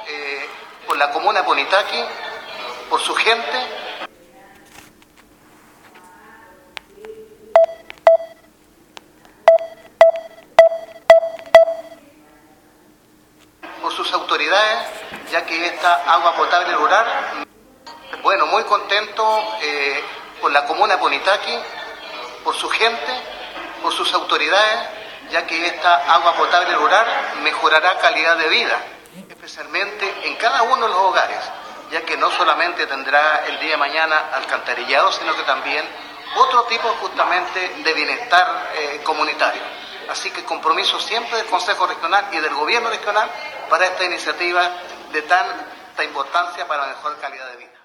por la comuna de Punitaqui, por su gente, por sus autoridades, ya que esta agua potable rural, bueno, muy contento por la comuna de Punitaqui, por su gente, por sus autoridades, ya que esta agua potable rural mejorará calidad de vida, especialmente en cada uno de los hogares, ya que no solamente tendrá el día de mañana alcantarillado, sino que también otro tipo justamente de bienestar comunitario. Así que compromiso siempre del Consejo Regional y del Gobierno Regional para esta iniciativa de tanta importancia para la mejor calidad de vida.